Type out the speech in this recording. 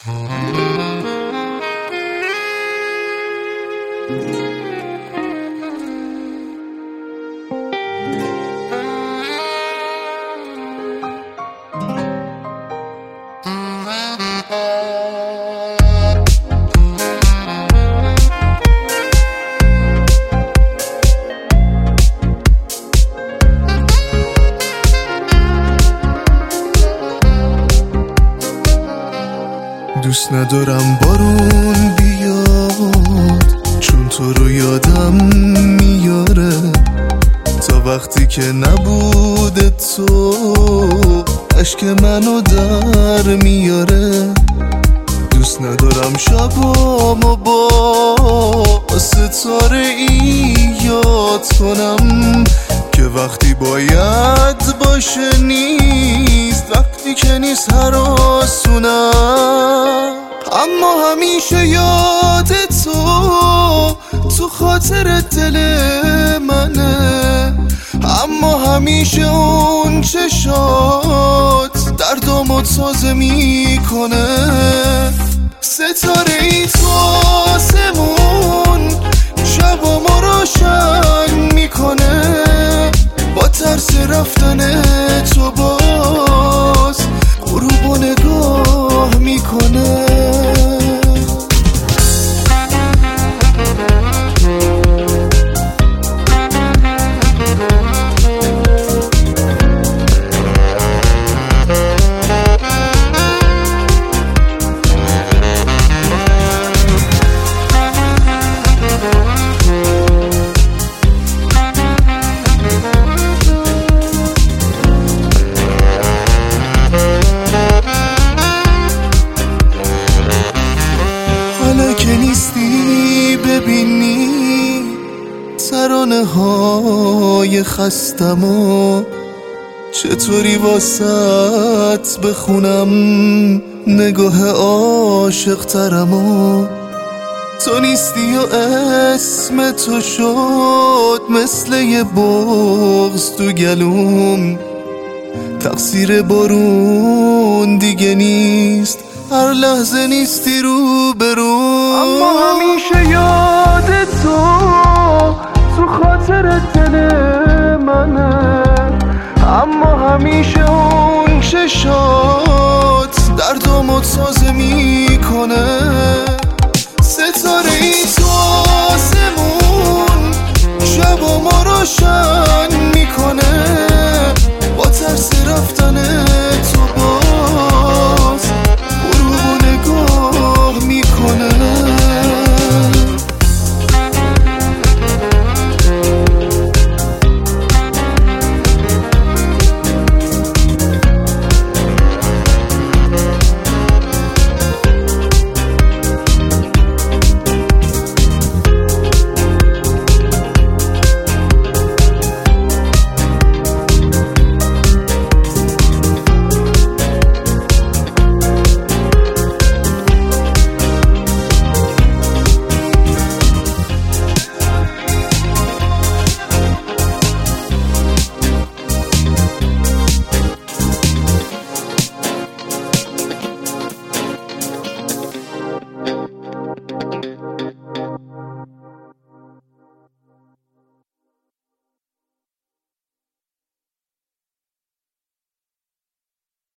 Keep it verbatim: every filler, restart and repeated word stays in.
دوست ندارم بارون بیاد، چون تو رو یادم میاره تا وقتی که نبوده تو اشک منو در میاره. دوست ندارم شبامو با ستاره ای یاد کنم که وقتی باید باشه نیست، وقتی که نیست هراسونم. اما همیشه یاد تو تو خاطر دل منه، اما همیشه اون چشات دردامو تازه میکنه. ستاره ای تو آسمون شبامو روشن میکنه، با ترس رفتن تو باز غروبو نگاه میکنه. حالا که نیستی ببینی ترانه های خستمو، چطوری واسط بخونم نگاه عاشق ترمو. تو نیستی و اسم تو شد مثل یه بغض تو گلوم، تقصیر بارون دیگه نیست، هر لحظه نیستی رو بروم. اما همیشه یاد تو تو خاطر دل منه، اما همیشه اون چشات دردامو تازه میکنه.